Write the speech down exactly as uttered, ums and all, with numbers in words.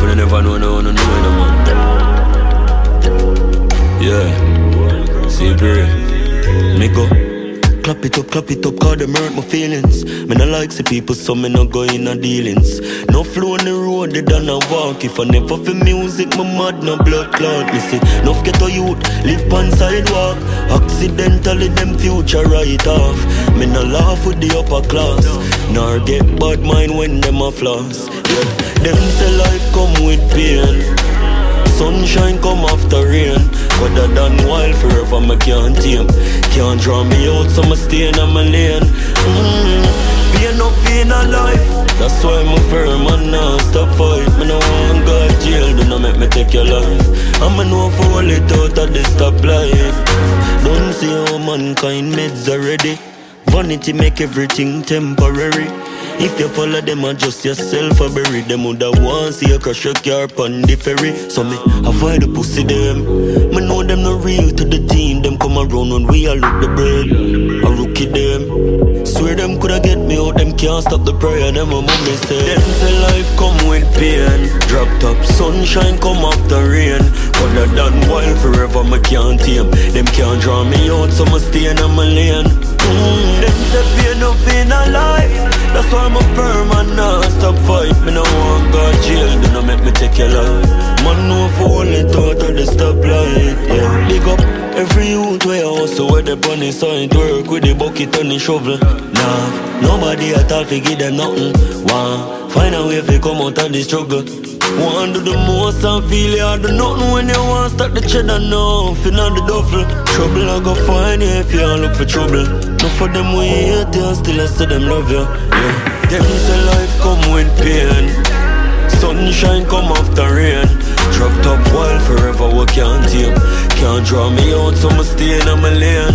when I never know, no, no, no, no, man. Yeah, see, pray. Me go. Clap it up, clap it up, cause them hurt my feelings. Me not like see people, so me not go in a dealings. No flow on the road, they done a walk. If I never feel music, my mad, no blood clot. Me say, no get a youth, live on sidewalk. Accidentally, them future right off. Me not laugh with the upper class, nor get bad mind when them a floss. Yeah, them say life come with pain. Sunshine come after rain. Weather than wild forever, me can't tame. Can't draw me out, so me stay in my lane. mm. Pain no pain a life. That's why I'm firm and now stop fight. Me no want go to jail, do not make me take your life. I'm a know for all it out of this stop life. Don't see how mankind meds already. Vanity make everything temporary. If you follow them, adjust yourself or bury them. Woulda want see you crush your car pon the ferry. So me avoid the pussy them. Me know them no real to the team. Them come around when we all look the bread. A rookie them. Swear them coulda get me out. Them can't stop the prayer. Them a mommy say. Them say life come with pain. Drop top sunshine come after rain. Other than wild forever me can't tame. Them can't draw me out, so me stay in my lane. Mm, them say pain no pain a life. That's why I'm a firm and not stop fight. Me no want go to jail, do not make me take your life. Man know for only thought of the stoplight. Yeah, big up every youth where I hustle, where the bunny sign to work with the bucket and the shovel. Nah, nobody at all fi give them nothing. Want find a way fi come out of the struggle. Want do the most and feel you do nothing when you want start the cheddar now. Finna the duffel. Trouble I go find you if you don't look for trouble. No for them we hate you and still I say them love you. Yeah. Them say life come with pain. Sunshine come after rain. Dropped up wild forever we can't tame. Can't draw me out so me stay in my lane.